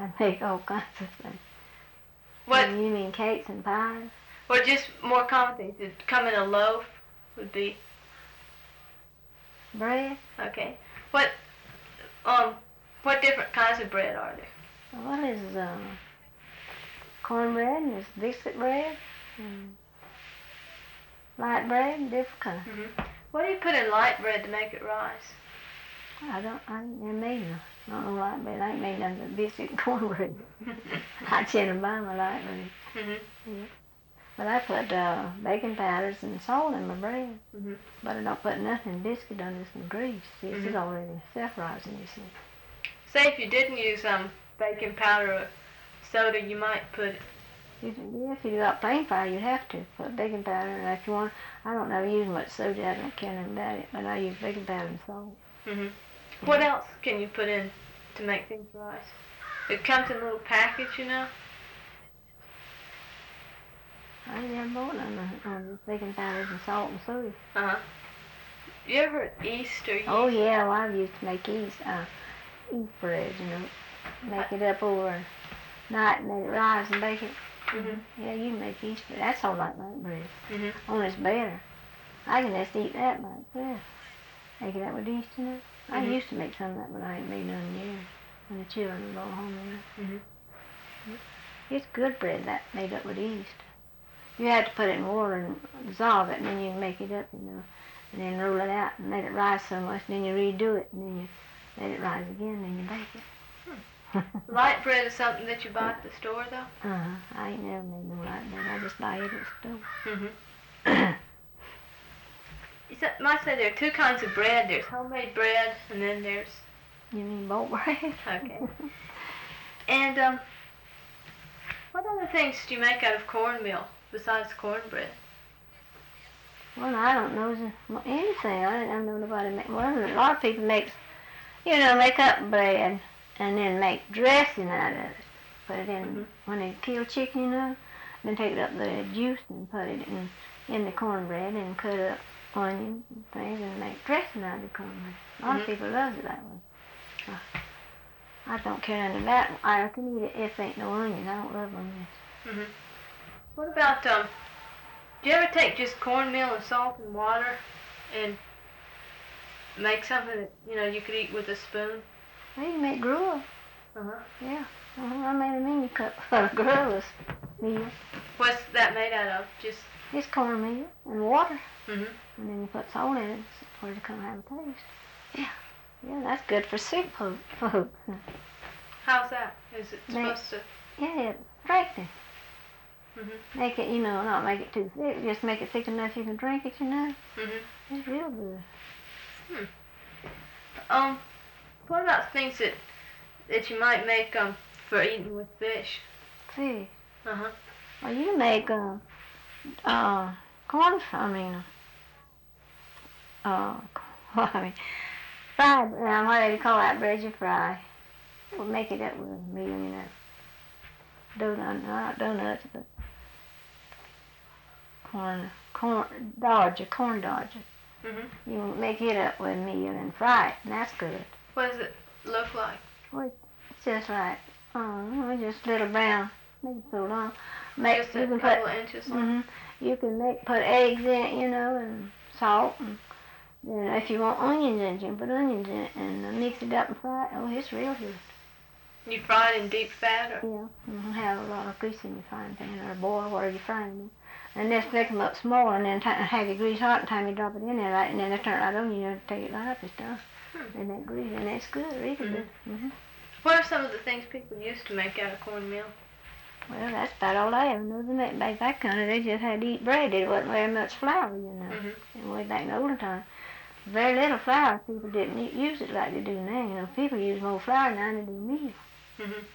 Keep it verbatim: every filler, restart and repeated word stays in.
I make all kinds of things. What? You mean cakes and pies? Or just more common things that come in a loaf would be? Bread? Okay. What, um, what different kinds of bread are there? Well, there's uh, cornbread and there's biscuit bread and light bread and different kinds. Mm-hmm. What do you put in light bread to make it rise? I don't, I ain't never made none. I don't know light bread. I ain't made none but biscuit and cornbread. I tend to buy my light bread. Mm-hmm. Yeah. But I put uh, baking powders and salt in my bread. Mm-hmm. But I don't put nothing in biscuit on this and grease. This Mm-hmm. is already self-rising, you see. Say if you didn't use um baking powder or soda, you might put. You can, yeah, if you got plain flour, you'd have to put baking powder. And if you want, I don't never use much soda. I don't care nothing about it. But I use baking powder and salt. Mm-hmm. What else can you put in to make things rise? It comes in a little package, you know. I ain't never bought none on baking powders and salt and soda. Uh huh. You ever heard yeast or yeast? Oh yeah, well I used to make yeast, uh, yeast bread, you know, make it up over night and let it rise and bake it. Mm-hmm. Yeah, you can make yeast bread. That's all like light bread. Mm-hmm. Only it's better. I can just eat that by itself. Make it up with yeast in it. I Mm-hmm. used to make some of that, but I ain't made none in years. When the children were going home, you know. Mm-hmm. It's good bread that made up with yeast. You have to put it in water and dissolve it, and then you can make it up, you know. And then roll it out and let it rise so much, and then you redo it, and then you let it rise again, and then you bake it. Hmm. Light bread is something that you buy at the store, though? Uh-huh. I ain't never made no light bread. I just buy it at the store. Mm-hmm. You said, might say there are two kinds of bread. There's homemade bread, and then there's... You mean bolt bread? Okay. And, um, what other things do you make out of cornmeal besides cornbread? Well, I don't know anything. I don't know nobody make. Well, a lot of people make, you know, make up bread and then make dressing out of it. Put it in Mm-hmm. when they kill chicken, you know. Then take up the juice and put it in in the cornbread and cut up onions and things and make dressing out of the cornbread. A lot Mm-hmm. of people love it that way. Uh, I don't care none of that. I can eat it if ain't no onion. I don't love onions. Mm-hmm. What about, um, do you ever take just cornmeal and salt and water and make something that, you know, you could eat with a spoon? Well, you can make gruel. Uh-huh. Yeah. Uh-huh. I made a mini cup of gruel meal. What's that made out of? Just... It's cornmeal and water. Mm-hmm. And then you put salt in it for it to come have a taste. Yeah. Yeah, that's good for sick folk. folks. How's that? Is it Make- supposed to... Yeah, it's strengthen. Mm-hmm. Make it, you know, not make it too thick. Just make it thick enough you can drink it, you know. Mm-hmm. It's real good. Hmm. Um, what about things that that you might make um for eating with fish? Fish. Uh-huh. Well, you make uh, uh, corn, I mean, uh, I mean, fried, uh, what do you call that bread you fry? We'll make it up with a meal, you know. Donut, not donuts, but corn, corn, dodger, corn dodger. Mm-hmm. You make it up with meal and fry it, and that's good. What does it look like? Well, it's just like, oh, just little brown, maybe so long. Make, Just you a can couple put, of inches long? hmm you can make, put eggs in it, you know, and salt, and then if you want onions in it, you can put onions in it, and uh, mix it up and fry it. Oh, it's real good. You fry it in deep fat, or? Yeah, mm-hmm. Have a lot of grease in your frying pan or a boil where you're frying them. And then pick them up small and then t- have your grease hot and time you drop it in there, right, and then they turn right on you, you know, take it right up and stuff. Hmm. And that grease, and it's good, really Mm-hmm. good. Mm-hmm. What are some of the things people used to make out of cornmeal? Well, that's about all I ever knew. They made back that country, they just had to eat bread. There wasn't very much flour, you know. Mm-hmm. And way back in the olden time, very little flour. People didn't use it like they do now. You know, people use more flour now than they do meal. Mm-hmm.